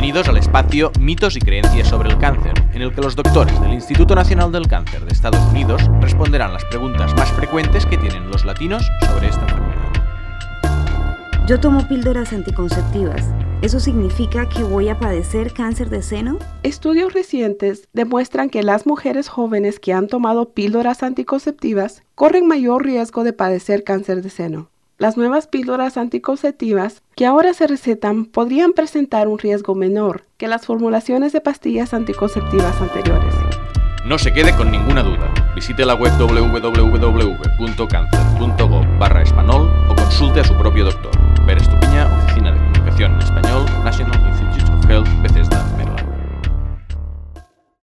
Bienvenidos al espacio Mitos y Creencias sobre el Cáncer, en el que los doctores del Instituto Nacional del Cáncer de Estados Unidos responderán las preguntas más frecuentes que tienen los latinos sobre esta enfermedad. Yo tomo píldoras anticonceptivas. ¿Eso significa que voy a padecer cáncer de seno? Estudios recientes demuestran que las mujeres jóvenes que han tomado píldoras anticonceptivas corren mayor riesgo de padecer cáncer de seno. Las nuevas píldoras anticonceptivas que ahora se recetan podrían presentar un riesgo menor que las formulaciones de pastillas anticonceptivas anteriores. No se quede con ninguna duda. Visite la web www.cancer.gov/español o consulte a su propio doctor. Pere Estupiña, Oficina de Comunicación en Español, National Institutes of Health,